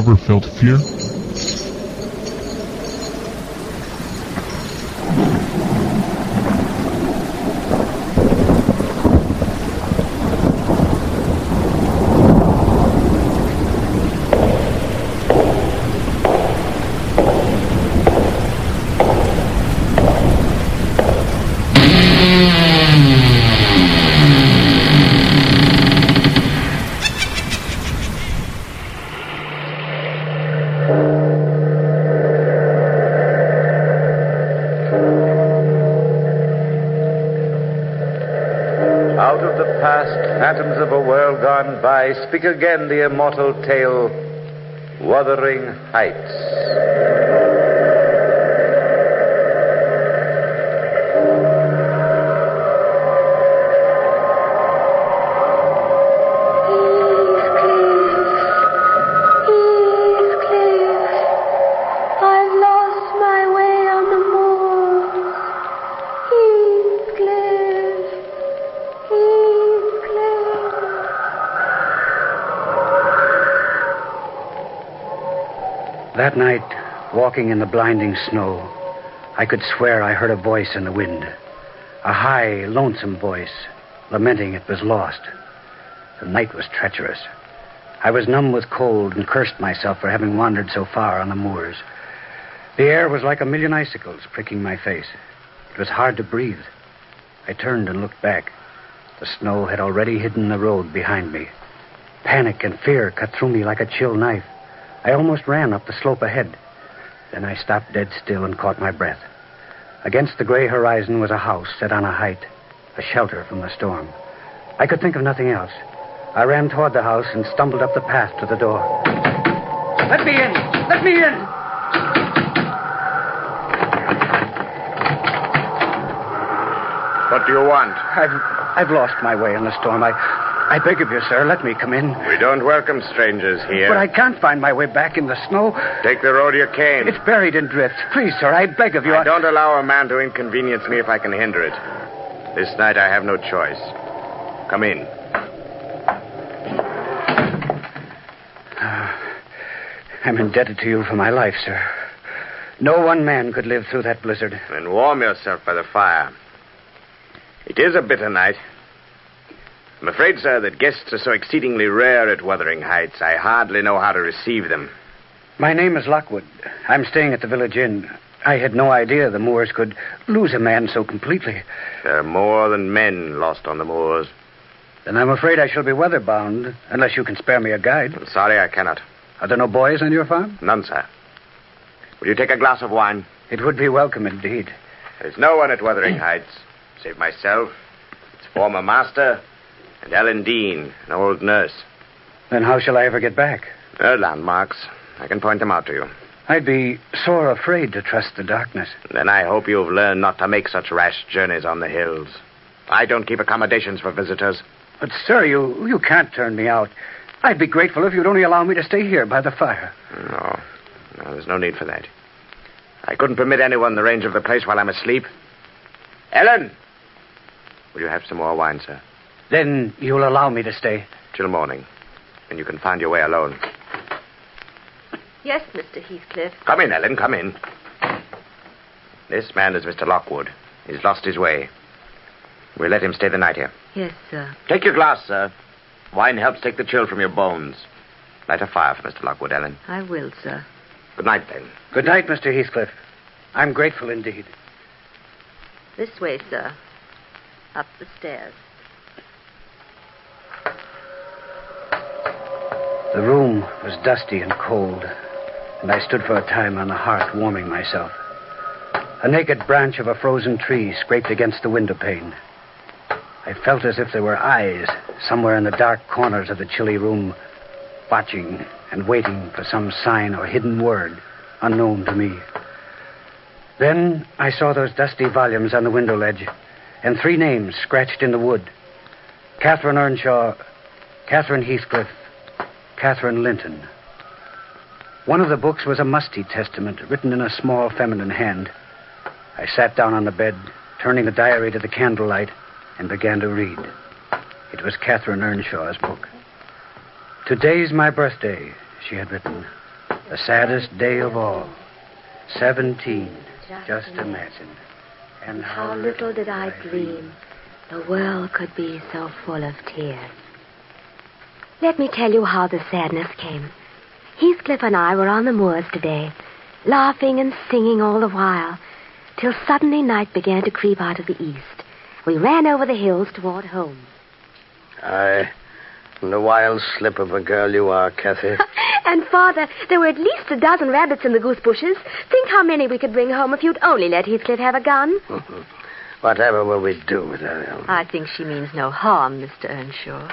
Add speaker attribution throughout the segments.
Speaker 1: ever felt fear?
Speaker 2: Phantoms of a world gone by, speak again the immortal tale, Wuthering Heights.
Speaker 3: That night, walking in the blinding snow, I could swear I heard a voice in the wind. A high, lonesome voice, lamenting it was lost. The night was treacherous. I was numb with cold and cursed myself for having wandered so far on the moors. The air was like a million icicles pricking my face. It was hard to breathe. I turned and looked back. The snow had already hidden the road behind me. Panic and fear cut through me like a chill knife. I almost ran up the slope ahead. Then I stopped dead still and caught my breath. Against the gray horizon was a house set on a height, a shelter from the storm. I could think of nothing else. I ran toward the house and stumbled up the path to the door. Let me in! Let me in!
Speaker 4: What do you want?
Speaker 3: I've lost my way in the storm. I beg of you, sir, let me come in.
Speaker 4: We don't welcome strangers here.
Speaker 3: But I can't find my way back in the snow.
Speaker 4: Take the road you came.
Speaker 3: It's buried in drift. Please, sir, I beg of you.
Speaker 4: I don't allow a man to inconvenience me if I can hinder it. This night I have no choice. Come in.
Speaker 3: I'm indebted to you for my life, sir. No one man could live through that blizzard.
Speaker 4: Then warm yourself by the fire. It is a bitter night. I'm afraid, sir, that guests are so exceedingly rare at Wuthering Heights, I hardly know how to receive them.
Speaker 3: My name is Lockwood. I'm staying at the village inn. I had no idea the moors could lose a man so completely.
Speaker 4: There are more than men lost on the moors.
Speaker 3: Then I'm afraid I shall be weather-bound, unless you can spare me a guide.
Speaker 4: I'm sorry I cannot.
Speaker 3: Are there no boys on your farm?
Speaker 4: None, sir. Will you take a glass of wine?
Speaker 3: It would be welcome indeed.
Speaker 4: There's no one at Wuthering Heights, save myself, its former master, and Ellen Dean, an old nurse.
Speaker 3: Then how shall I ever get back?
Speaker 4: There are landmarks. I can point them out to you.
Speaker 3: I'd be sore afraid to trust the darkness.
Speaker 4: Then I hope you've learned not to make such rash journeys on the hills. I don't keep accommodations for visitors.
Speaker 3: But, sir, you can't turn me out. I'd be grateful if you'd only allow me to stay here by the fire.
Speaker 4: No, there's no need for that. I couldn't permit anyone in the range of the place while I'm asleep. Ellen! Will you have some more wine, sir?
Speaker 3: Then you'll allow me to stay?
Speaker 4: Till morning. And you can find your way alone.
Speaker 5: Yes, Mr. Heathcliff.
Speaker 4: Come in, Ellen, come in. This man is Mr. Lockwood. He's lost his way. We'll let him stay the night here.
Speaker 5: Yes, sir.
Speaker 4: Take your glass, sir. Wine helps take the chill from your bones. Light a fire for Mr. Lockwood, Ellen.
Speaker 5: I will, sir.
Speaker 4: Good night, then.
Speaker 3: Good night, Mr. Heathcliff. I'm grateful indeed.
Speaker 5: This way, sir. Up the stairs.
Speaker 3: The room was dusty and cold, and I stood for a time on the hearth warming myself. A naked branch of a frozen tree scraped against the window pane. I felt as if there were eyes somewhere in the dark corners of the chilly room, watching and waiting for some sign or hidden word unknown to me. Then I saw those dusty volumes on the window ledge, and 3 names scratched in the wood. Catherine Earnshaw, Catherine Heathcliff, Catherine Linton. One of the books was a musty testament written in a small feminine hand. I sat down on the bed, turning the diary to the candlelight, and began to read. It was Catherine Earnshaw's book. "Today's my birthday," she had written. The saddest day of all. 17. Just imagine. And
Speaker 1: How little did I dream the world could be so full of tears. Let me tell you how the sadness came. Heathcliff and I were on the moors today, laughing and singing all the while, till suddenly night began to creep out of the east. We ran over the hills toward home.
Speaker 6: Aye, and a wild slip of a girl you are, Kathy.
Speaker 1: And, Father, there were at least a dozen rabbits in the goose bushes. Think how many we could bring home if you'd only let Heathcliff have a gun.
Speaker 6: Whatever will we do with her, Ellen?
Speaker 5: I think she means no harm, Mr. Earnshaw.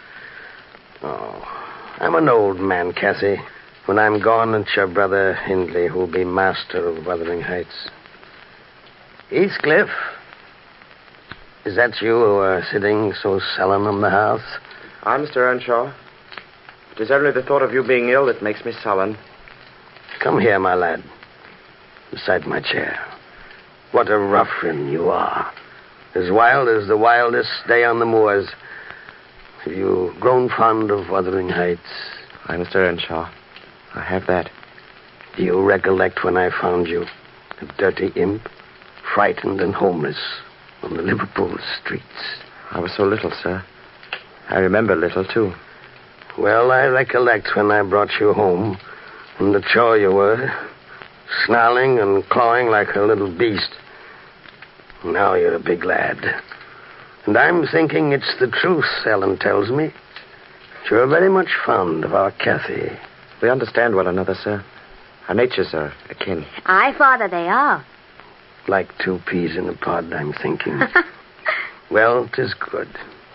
Speaker 6: Oh, I'm an old man, Kathy. When I'm gone, it's your brother Hindley who'll be master of Wuthering Heights. Heathcliff, is that you who are sitting so sullen on the hearth?
Speaker 4: Aye, Mr. Earnshaw. It is only the thought of you being ill that makes me sullen.
Speaker 6: Come here, my lad, beside my chair. What a ruffian you are. As wild as the wildest day on the moors. Have you grown fond of Wuthering Heights?
Speaker 4: Aye, Mr. Earnshaw. I have that.
Speaker 6: Do you recollect when I found you, a dirty imp, frightened and homeless, on the Liverpool streets?
Speaker 4: I was so little, sir. I remember little, too.
Speaker 6: Well, I recollect when I brought you home, and the chore you were, snarling and clawing like a little beast. Now you're a big lad. And I'm thinking it's the truth, Ellen tells me. You're very much fond of our Kathy.
Speaker 4: We understand one another, sir. Our natures are akin.
Speaker 1: Aye, Father, they are.
Speaker 6: Like two peas in a pod, I'm thinking. Well, 'tis good.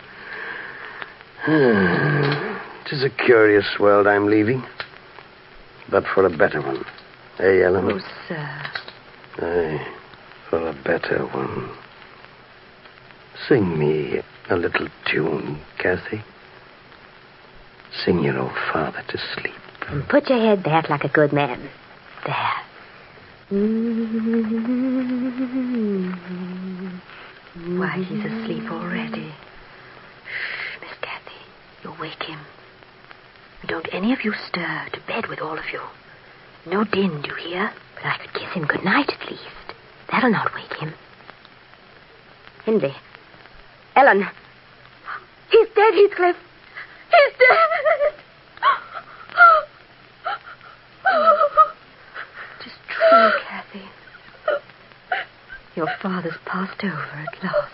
Speaker 6: 'Tis a curious world I'm leaving. But for a better one. Eh, Ellen?
Speaker 5: Oh, sir.
Speaker 6: Aye, for a better one. Sing me a little tune, Kathy. Sing your old father to sleep.
Speaker 1: And put your head back like a good man. There.
Speaker 5: Why, he's asleep already. Shh, Miss Kathy. You'll wake him. Don't any of you stir. To bed with all of you. No din, do you hear?
Speaker 1: But I could kiss him good night at least. That'll not wake him. Hindley. Ellen. He's dead, Heathcliff. He's dead.
Speaker 5: It is true, Kathy. Your father's passed over at last.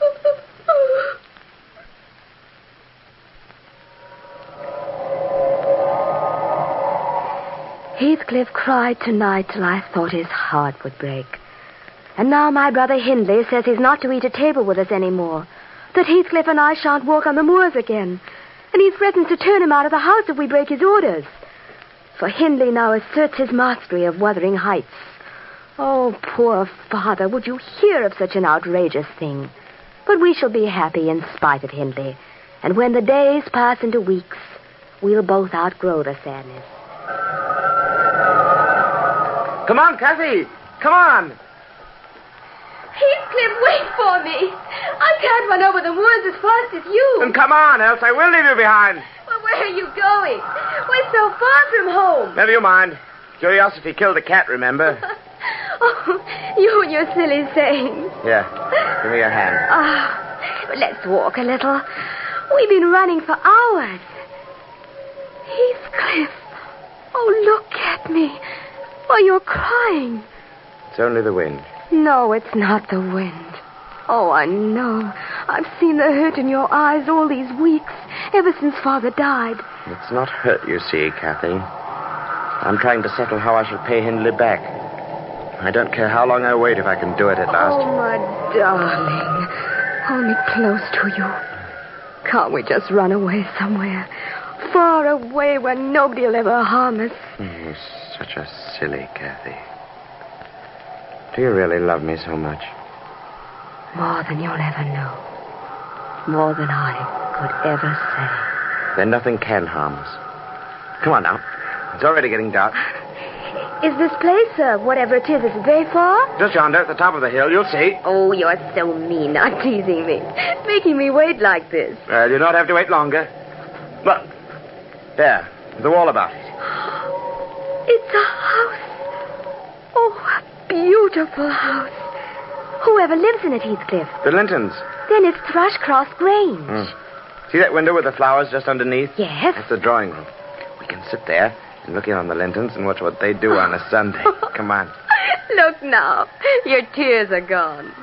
Speaker 1: Heathcliff cried tonight till I thought his heart would break. And now my brother Hindley says he's not to eat at table with us anymore. That Heathcliff and I shan't walk on the moors again. And he threatens to turn him out of the house if we break his orders. For Hindley now asserts his mastery of Wuthering Heights. Oh, poor father, would you hear of such an outrageous thing? But we shall be happy in spite of Hindley. And when the days pass into weeks, we'll both outgrow the sadness.
Speaker 4: Come on, Kathy! Come on!
Speaker 1: Heathcliff, wait for me. I can't run over the moors as fast as you.
Speaker 4: Then come on, else I will leave you behind.
Speaker 1: Well, where are you going? We're so far from home.
Speaker 4: Never you mind. Curiosity killed the cat, remember?
Speaker 1: Oh, you and your silly sayings.
Speaker 4: Here, give me your hand.
Speaker 1: Let's walk a little. We've been running for hours. Heathcliff. Oh, look at me. Why, you're crying.
Speaker 4: It's only the wind.
Speaker 1: No, it's not the wind. Oh, I know. I've seen the hurt in your eyes all these weeks, ever since Father died.
Speaker 4: It's not hurt, you see, Kathy. I'm trying to settle how I shall pay Hindley back. I don't care how long I wait if I can do it at last.
Speaker 1: Oh, my darling. Hold me close to you. Can't we just run away somewhere? Far away where nobody will ever harm us.
Speaker 4: You're such a silly Kathy. Do you really love me so much?
Speaker 1: More than you'll ever know. More than I could ever say.
Speaker 4: Then nothing can harm us. Come on now. It's already getting dark.
Speaker 1: Is this place, whatever it is it very far?
Speaker 4: Just yonder at the top of the hill, you'll see.
Speaker 1: Oh, you're so mean, not teasing me. Making me wait like this.
Speaker 4: Well, you don't have to wait longer. Look. There. The wall about it.
Speaker 1: It's a house. Oh, a beautiful house. Whoever lives in it, Heathcliff?
Speaker 4: The Lintons.
Speaker 1: Then it's Thrushcross Grange.
Speaker 4: See that window with the flowers just underneath?
Speaker 1: Yes.
Speaker 4: That's the drawing room. We can sit there and look in on the Lintons and watch what they do on a Sunday. Come on.
Speaker 1: Look now. Your tears are gone.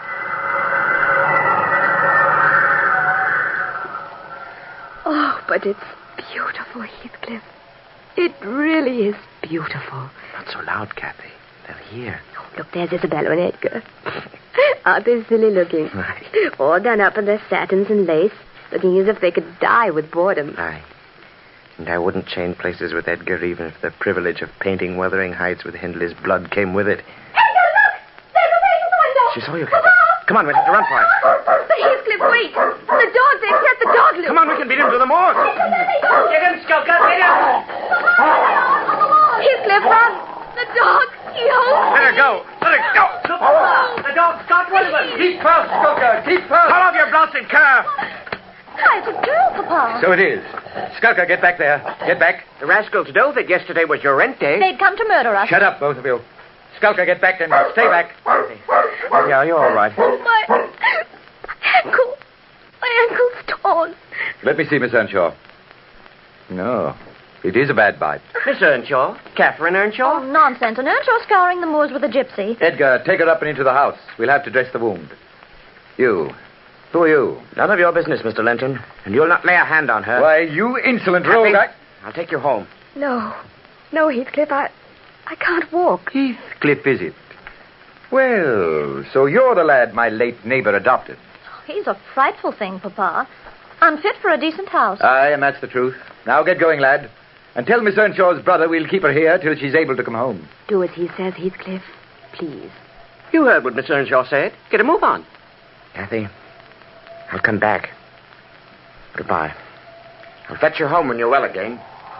Speaker 1: Oh, but it's beautiful, Heathcliff. It really is beautiful.
Speaker 4: Not so loud, Kathy. They'll hear.
Speaker 1: Oh, look, there's Isabella and Edgar. Aren't they silly looking?
Speaker 4: Right.
Speaker 1: All done up in their satins and lace, looking as if they could die with boredom.
Speaker 4: Aye. And I wouldn't change places with Edgar even if the privilege of painting Wuthering Heights with Hindley's blood came with it.
Speaker 1: Edgar, look! There's a face in the window!
Speaker 4: She saw you, Kathy. Come on, we'll have to run for it.
Speaker 1: But Heathcliff, wait! The dog there, set the dog loose!
Speaker 4: Come on, we can beat him to the moor.
Speaker 3: Get him, Skulker, get him!
Speaker 1: Heathcliff, run! The dog!
Speaker 4: Let her go. Let her go.
Speaker 3: The dog's got one of them. Keep first, Skulker, keep first.
Speaker 4: Call off your blasted cur.
Speaker 1: Hi, it's a girl, Papa.
Speaker 2: So it is. Skulker, get back there. Get back.
Speaker 4: The rascals told that yesterday was your rent day.
Speaker 1: They'd come to murder us.
Speaker 2: Shut up, both of you. Skulker, get back and stay back.
Speaker 4: Yeah, you're all right.
Speaker 1: My ankle. My ankle's torn.
Speaker 2: Let me see, Miss Earnshaw. No, it is a bad bite.
Speaker 7: Miss Earnshaw? Catherine Earnshaw?
Speaker 5: Oh, nonsense. An Earnshaw scouring the moors with a gypsy.
Speaker 2: Edgar, take her up and into the house. We'll have to dress the wound. You. Who are you?
Speaker 4: None of your business, Mr. Linton. And you'll not lay a hand on her.
Speaker 2: Why, you insolent rogue.
Speaker 4: I'll take you home.
Speaker 1: No. No, Heathcliff, I can't walk.
Speaker 2: Heathcliff, is it? Well, so you're the lad my late neighbor adopted.
Speaker 5: He's a frightful thing, Papa. Unfit for a decent house.
Speaker 2: Aye, and that's the truth. Now get going, lad. And tell Miss Earnshaw's brother we'll keep her here till she's able to come home.
Speaker 1: Do as he says, Heathcliff. Please.
Speaker 7: You heard what Miss Earnshaw said. Get a move on.
Speaker 4: Kathy, I'll come back. Goodbye. I'll fetch you home when you're well again.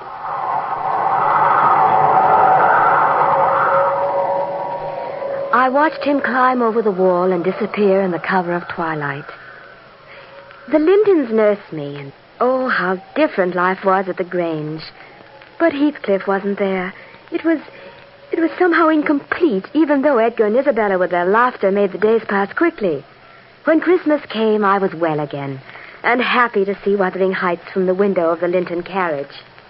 Speaker 1: I watched him climb over the wall and disappear in the cover of twilight. The Lintons nursed me, and oh, how different life was at the Grange. But Heathcliff wasn't there. It was somehow incomplete, even though Edgar and Isabella with their laughter made the days pass quickly. When Christmas came, I was well again, and happy to see Wuthering Heights from the window of the Linton carriage.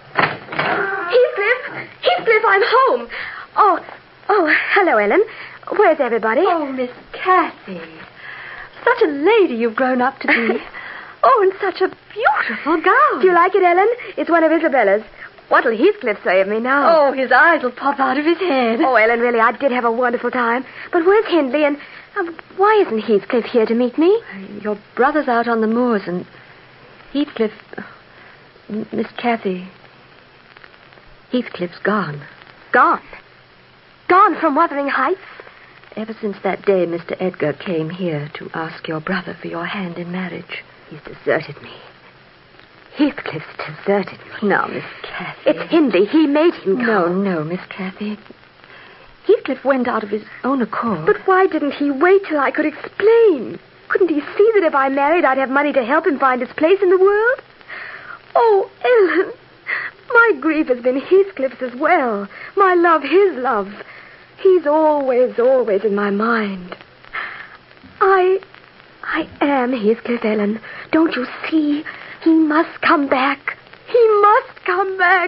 Speaker 1: Heathcliff, I'm home. Oh, hello, Ellen. Where's everybody?
Speaker 8: Oh, Miss Kathy. Such a lady you've grown up to be. Oh, and such a beautiful gown.
Speaker 1: Do you like it, Ellen? It's one of Isabella's. What'll Heathcliff say of me now?
Speaker 8: Oh, his eyes will pop out of his head.
Speaker 1: Oh, Ellen, really, I did have a wonderful time. But where's Hindley, and why isn't Heathcliff here to meet me?
Speaker 8: Your brother's out on the moors, and Heathcliff... Miss Kathy... Heathcliff's gone.
Speaker 1: Gone? Gone from Wuthering Heights?
Speaker 8: Ever since that day Mr. Edgar came here to ask your brother for your hand in marriage.
Speaker 1: He's deserted me. Heathcliff's deserted me.
Speaker 8: Now, Miss Kathy...
Speaker 1: It's Hindley. He made him go.
Speaker 8: No, Miss Kathy. Heathcliff went out of his own accord.
Speaker 1: But why didn't he wait till I could explain? Couldn't he see that if I married, I'd have money to help him find his place in the world? Oh, Ellen, my grief has been Heathcliff's as well. My love, his love. He's always, always in my mind. I am Heathcliff, Ellen. Don't you see? He must come back. He must come back.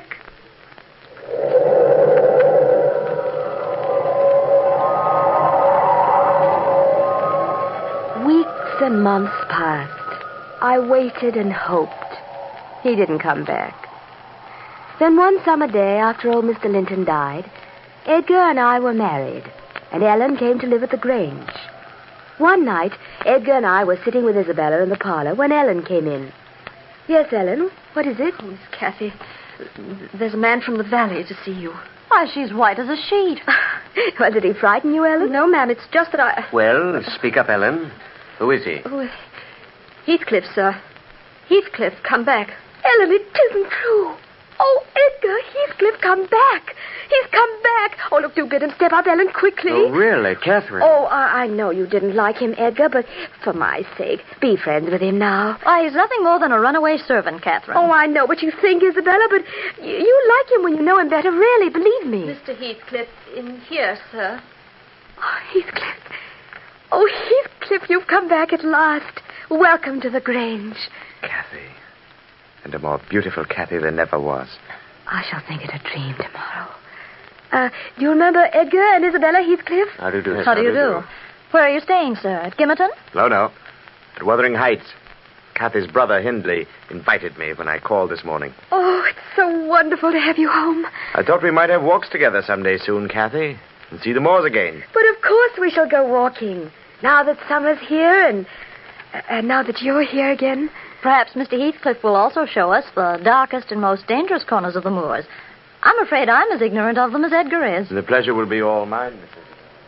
Speaker 1: Weeks and months passed. I waited and hoped. He didn't come back. Then one summer day, after old Mr. Linton died, Edgar and I were married, and Ellen came to live at the Grange. One night, Edgar and I were sitting with Isabella in the parlor when Ellen came in. Yes, Ellen, what is it?
Speaker 8: Oh, Miss Kathy, there's a man from the valley to see you.
Speaker 5: Why, she's white as a sheet.
Speaker 1: Well, did he frighten you, Ellen?
Speaker 8: No, ma'am, it's just that I...
Speaker 7: Well, speak up, Ellen. Who is he?
Speaker 8: Oh, Heathcliff, sir. Heathcliff, come back.
Speaker 1: Ellen, it isn't true. Oh, Edgar, Heathcliff, come back. He's come back. Oh, look, do bid him step up, Ellen, quickly.
Speaker 7: Oh, really, Catherine?
Speaker 1: Oh, I know you didn't like him, Edgar, but for my sake, be friends with him now.
Speaker 5: Why, he's nothing more than a runaway servant, Catherine.
Speaker 1: Oh, I know what you think, Isabella, but you like him when you know him better, really, believe me.
Speaker 8: Mr. Heathcliff, in here, sir.
Speaker 1: Oh, Heathcliff. Oh, Heathcliff, you've come back at last. Welcome to the Grange.
Speaker 4: Cathy. And a more beautiful Cathy there never was.
Speaker 1: I shall think it a dream tomorrow. Do you remember Edgar and Isabella Heathcliff?
Speaker 7: How do you do?
Speaker 5: How do you do? Where are you staying, sir? At Gimmerton?
Speaker 4: No. At Wuthering Heights. Cathy's brother, Hindley, invited me when I called this morning.
Speaker 1: Oh, it's so wonderful to have you home.
Speaker 4: I thought we might have walks together someday soon, Cathy, and see the moors again.
Speaker 1: But of course we shall go walking. Now that summer's here and now that you're here again.
Speaker 5: Perhaps Mr. Heathcliff will also show us the darkest and most dangerous corners of the moors. I'm afraid I'm as ignorant of them as Edgar is.
Speaker 4: The pleasure will be all mine, Mrs.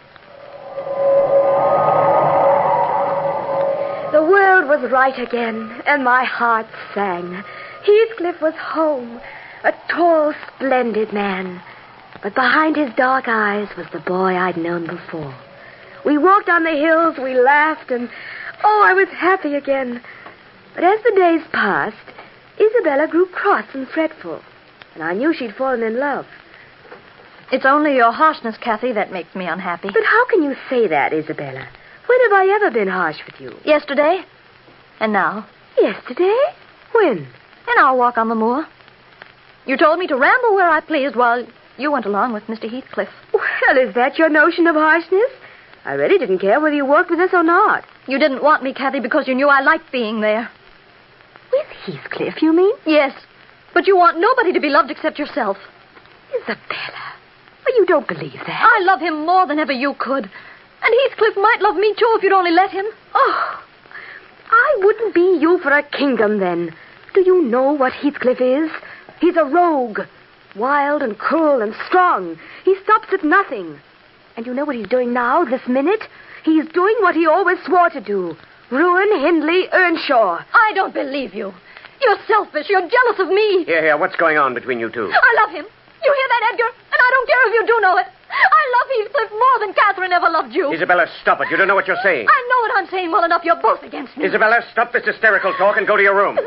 Speaker 1: The world was right again, and my heart sang. Heathcliff was home, a tall, splendid man. But behind his dark eyes was the boy I'd known before. We walked on the hills, we laughed, and, I was happy again. But as the days passed, Isabella grew cross and fretful, and I knew she'd fallen in love.
Speaker 5: It's only your harshness, Cathy, that makes me unhappy.
Speaker 1: But how can you say that, Isabella? When have I ever been harsh with you?
Speaker 5: Yesterday. And now.
Speaker 1: Yesterday? When?
Speaker 5: In our walk on the moor. You told me to ramble where I pleased while you went along with Mr. Heathcliff.
Speaker 1: Well, is that your notion of harshness? I really didn't care whether you walked with us or not.
Speaker 5: You didn't want me, Cathy, because you knew I liked being there.
Speaker 1: With Heathcliff, you mean?
Speaker 5: Yes. But you want nobody to be loved except yourself.
Speaker 1: Isabella. Well, you don't believe that.
Speaker 5: I love him more than ever you could. And Heathcliff might love me, too, if you'd only let him.
Speaker 1: Oh, I wouldn't be you for a kingdom, then. Do you know what Heathcliff is? He's a rogue. Wild and cruel and strong. He stops at nothing. And you know what he's doing now, this minute? He's doing what he always swore to do. Ruin Hindley Earnshaw.
Speaker 5: I don't believe you. You're selfish. You're jealous of me.
Speaker 7: Here. What's going on between you two?
Speaker 5: I love him. You hear that, Edgar? And I don't care if you do know it. I love Heathcliff more than Catherine ever loved you.
Speaker 7: Isabella, stop it. You don't know what you're saying.
Speaker 5: I know what I'm saying well enough. You're both against me.
Speaker 7: Isabella, stop this hysterical talk and go to your room.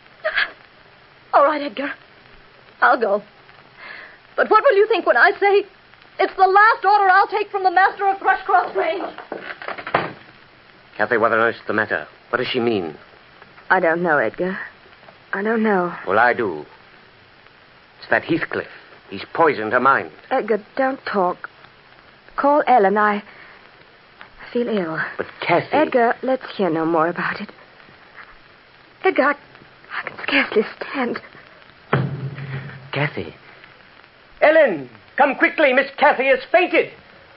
Speaker 5: All right, Edgar. I'll go. But what will you think when I say it's the last order I'll take from the master of Thrushcross Grange?
Speaker 7: Cathy, what on earth's the matter? What does she mean?
Speaker 1: I don't know, Edgar. I don't know.
Speaker 7: Well, I do. It's that Heathcliff. He's poisoned her mind.
Speaker 1: Edgar, don't talk. Call Ellen. I feel ill.
Speaker 7: But Cathy...
Speaker 1: Edgar, let's hear no more about it. Edgar, I can scarcely stand.
Speaker 7: Cathy. Ellen, come quickly. Miss Cathy has fainted.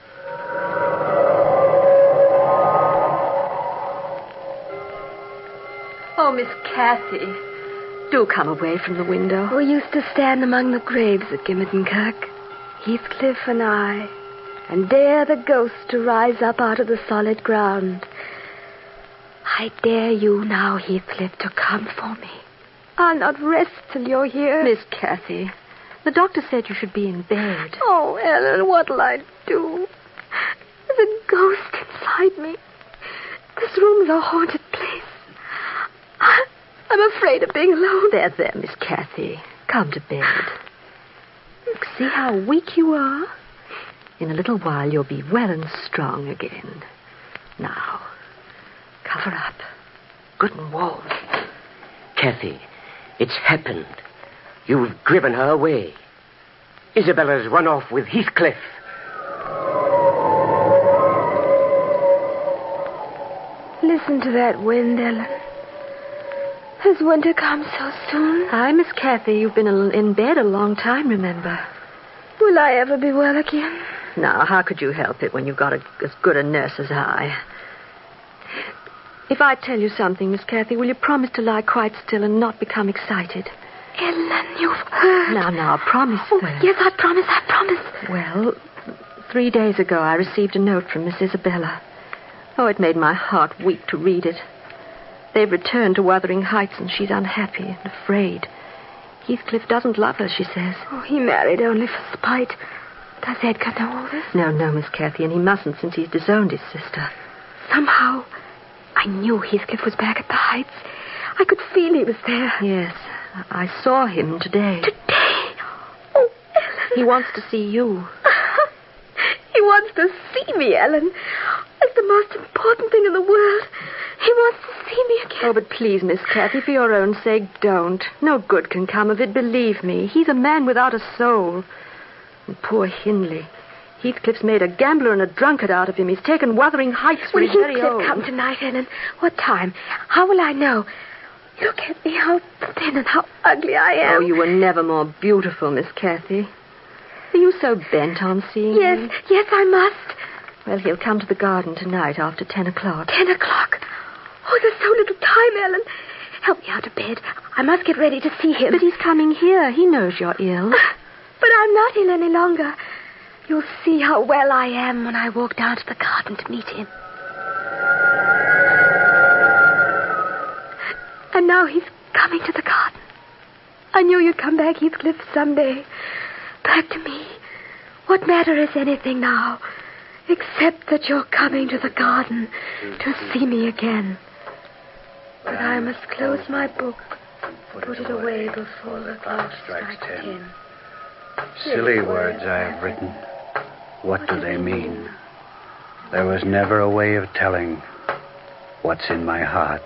Speaker 8: Oh, Miss Cathy, do come away from the window.
Speaker 1: We used to stand among the graves at Gimmerton Kirk, Heathcliff and I, and dare the ghost to rise up out of the solid ground. I dare you now, Heathcliff, to come for me. I'll not rest till you're here.
Speaker 8: Miss Cathy, the doctor said you should be in bed.
Speaker 1: Oh, Ellen, what'll I do? There's a ghost inside me. This room's a haunted place. I'm afraid of being alone.
Speaker 8: There, Miss Cathy. Come to bed. Look, see how weak you are? In a little while, you'll be well and strong again. Now, cover up. Good and warm.
Speaker 7: Cathy, it's happened. You've driven her away. Isabella's run off with Heathcliff.
Speaker 1: Listen to that wind, Ellen. Has winter come so soon?
Speaker 8: Hi, Miss Cathy. You've been in bed a long time, remember?
Speaker 1: Will I ever be well again?
Speaker 8: Now, how could you help it when you've got as good a nurse as I? If I tell you something, Miss Cathy, will you promise to lie quite still and not become excited?
Speaker 1: Ellen, you've heard.
Speaker 8: Now, promise.
Speaker 1: Oh, yes, I promise.
Speaker 8: Well, 3 days ago, I received a note from Miss Isabella. Oh, it made my heart weep to read it. They've returned to Wuthering Heights, and she's unhappy and afraid. Heathcliff doesn't love her, she says.
Speaker 1: Oh, he married only for spite. Does Edgar know all this?
Speaker 8: No, Miss Cathy, and he mustn't since he's disowned his sister.
Speaker 1: Somehow, I knew Heathcliff was back at the Heights. I could feel he was there.
Speaker 8: Yes, I saw him today.
Speaker 1: Today? Oh, Ellen.
Speaker 8: He wants to see you.
Speaker 1: He wants to see me, Ellen. It's the most important thing in the world. He wants to see me again.
Speaker 8: Oh, but please, Miss Cathy, for your own sake, don't. No good can come of it, believe me. He's a man without a soul. And poor Hindley. Heathcliff's made a gambler and a drunkard out of him. He's taken Wuthering Heights for
Speaker 1: Will
Speaker 8: his very
Speaker 1: Heathcliff
Speaker 8: own.
Speaker 1: come tonight, Ellen? What time? How will I know? Look at me, how thin and how ugly I am.
Speaker 8: Oh, you were never more beautiful, Miss Cathy. Are you so bent on seeing him?
Speaker 1: Yes, I must.
Speaker 8: Well, he'll come to the garden tonight after 10 o'clock.
Speaker 1: 10 o'clock? Oh, there's so little time, Ellen. Help me out of bed. I must get ready to see him.
Speaker 8: But he's coming here. He knows you're ill.
Speaker 1: But I'm not ill any longer. You'll see how well I am when I walk down to the garden to meet him. And now he's coming to the garden. I knew you'd come back, Heathcliff, someday. Back to me. What matter is anything now, except that you're coming to the garden to see me again. But I must close my book, put it away before the clock strikes 10.
Speaker 3: Silly words I have written. What do they mean? There was never a way of telling what's in my heart.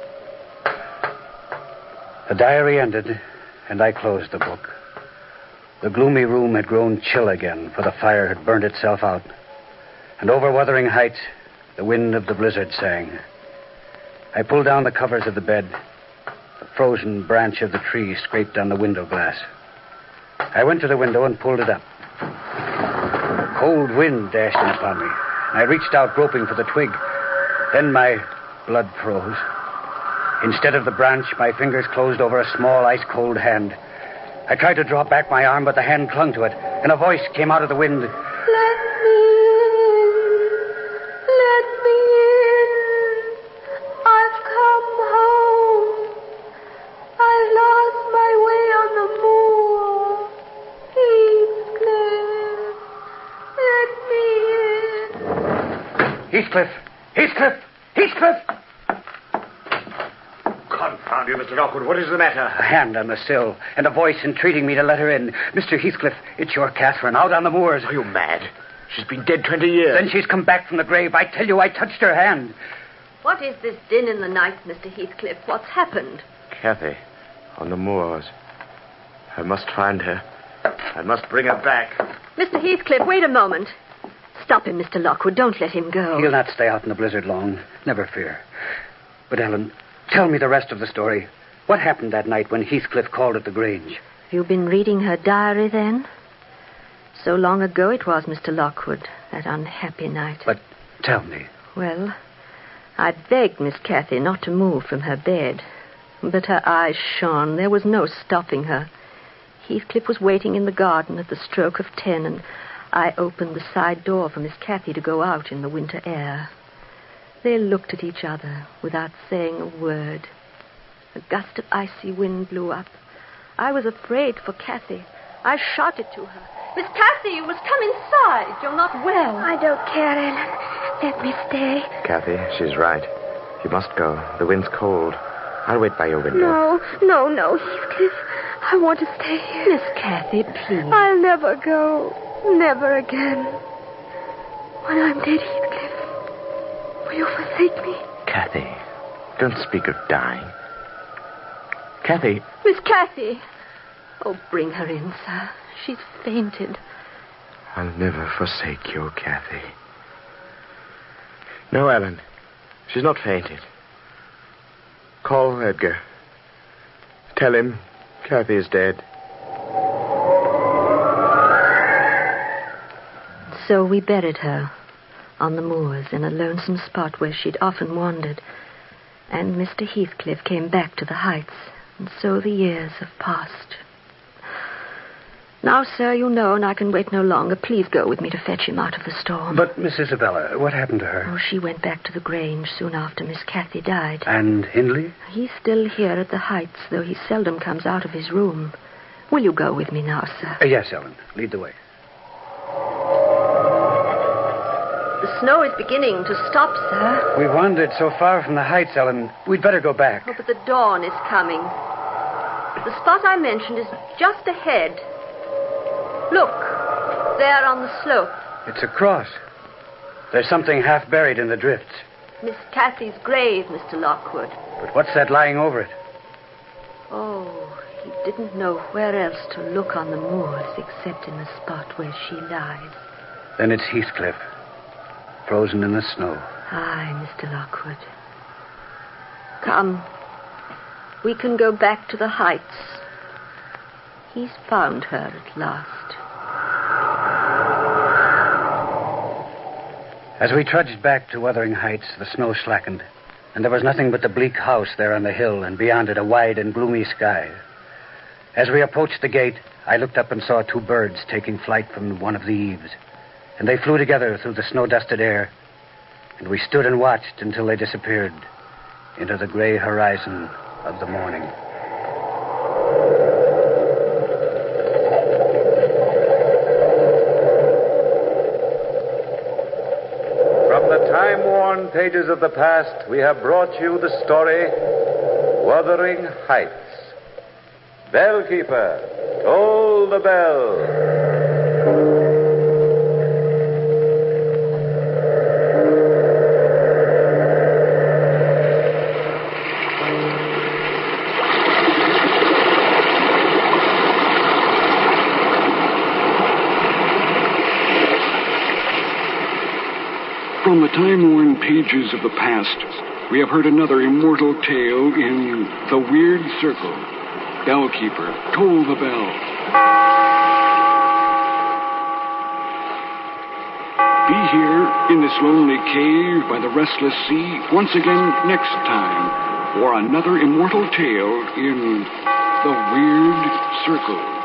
Speaker 3: The diary ended, and I closed the book. The gloomy room had grown chill again, for the fire had burned itself out. And over Wuthering Heights, the wind of the blizzard sang. I pulled down the covers of the bed. The frozen branch of the tree scraped on the window glass. I went to the window and pulled it up. A cold wind dashed in upon me. I reached out, groping for the twig. Then my blood froze. Instead of the branch, my fingers closed over a small, ice-cold hand. I tried to draw back my arm, but the hand clung to it, and a voice came out of the wind.
Speaker 1: Let me in. Let me in. I've come home. I lost my way on the moor. Heathcliff. Let me in.
Speaker 3: Heathcliff! Heathcliff! Heathcliff!
Speaker 4: Confound you, Mr. Lockwood. What is the matter?
Speaker 3: A hand on the sill, and a voice entreating me to let her in. Mr. Heathcliff, it's your Catherine, out on the moors.
Speaker 4: Are you mad? She's been dead 20 years.
Speaker 3: Then she's come back from the grave. I tell you, I touched her hand.
Speaker 8: What is this din in the night, Mr. Heathcliff? What's happened?
Speaker 4: Cathy, on the moors. I must find her. I must bring her back.
Speaker 8: Mr. Heathcliff, wait a moment. Stop him, Mr. Lockwood. Don't let him go.
Speaker 3: He'll not stay out in the blizzard long. Never fear. But, Ellen, tell me the rest of the story. What happened that night when Heathcliff called at the Grange?
Speaker 8: Have you been reading her diary, then? So long ago it was, Mr. Lockwood, that unhappy night.
Speaker 3: But tell me.
Speaker 8: Well, I begged Miss Cathy not to move from her bed. But her eyes shone. There was no stopping her. Heathcliff was waiting in the garden at the stroke of 10, and I opened the side door for Miss Cathy to go out in the winter air. They looked at each other without saying a word. A gust of icy wind blew up. I was afraid for Cathy. I shouted to her. Miss Cathy, you must come inside. You're not well.
Speaker 1: I don't care, Ellen. Let me stay.
Speaker 4: Cathy, she's right. You must go. The wind's cold. I'll wait by your window.
Speaker 1: No, Heathcliff. I want to stay here.
Speaker 8: Miss Cathy, please.
Speaker 1: I'll never go. Never again. When I'm dead, Heathcliff, will you forsake me?
Speaker 4: Cathy, don't speak of dying. Cathy.
Speaker 8: Miss Cathy. Oh, bring her in, sir. She's fainted.
Speaker 4: I'll never forsake you, Cathy. No, Ellen. She's not fainted. Call Edgar. Tell him Cathy is dead.
Speaker 8: So we buried her on the moors in a lonesome spot where she'd often wandered. And Mr. Heathcliff came back to the Heights. And so the years have passed. Now, sir, you know, and I can wait no longer. Please go with me to fetch him out of the storm.
Speaker 3: But, Miss Isabella, what happened to her?
Speaker 8: Oh, she went back to the Grange soon after Miss Cathy died.
Speaker 3: And Hindley?
Speaker 8: He's still here at the Heights, though he seldom comes out of his room. Will you go with me now, sir?
Speaker 3: Yes, Ellen. Lead the way.
Speaker 8: The snow is beginning to stop, sir.
Speaker 3: We've wandered so far from the heights, Ellen. We'd better go back.
Speaker 8: Oh, but the dawn is coming. The spot I mentioned is just ahead. Look, there on the slope.
Speaker 3: It's a cross. There's something half buried in the drifts.
Speaker 8: Miss Cathy's grave, Mr. Lockwood.
Speaker 3: But what's that lying over it?
Speaker 8: Oh, he didn't know where else to look on the moors except in the spot where she lies.
Speaker 3: Then it's Heathcliff, frozen in the snow.
Speaker 8: Aye, Mr. Lockwood. Come. We can go back to the heights. He's found her at last.
Speaker 3: As we trudged back to Wuthering Heights, the snow slackened, and there was nothing but the bleak house there on the hill, and beyond it a wide and gloomy sky. As we approached the gate, I looked up and saw two birds taking flight from one of the eaves, and they flew together through the snow-dusted air, and we stood and watched until they disappeared into the gray horizon of the morning.
Speaker 2: From the time-worn pages of the past, we have brought you the story, Wuthering Heights. Bellkeeper, toll the bell.
Speaker 9: From the time-worn pages of the past, we have heard another immortal tale in The Weird Circle. Bellkeeper, toll the bell. Be here in this lonely cave by the restless sea once again next time for another immortal tale in The Weird Circle.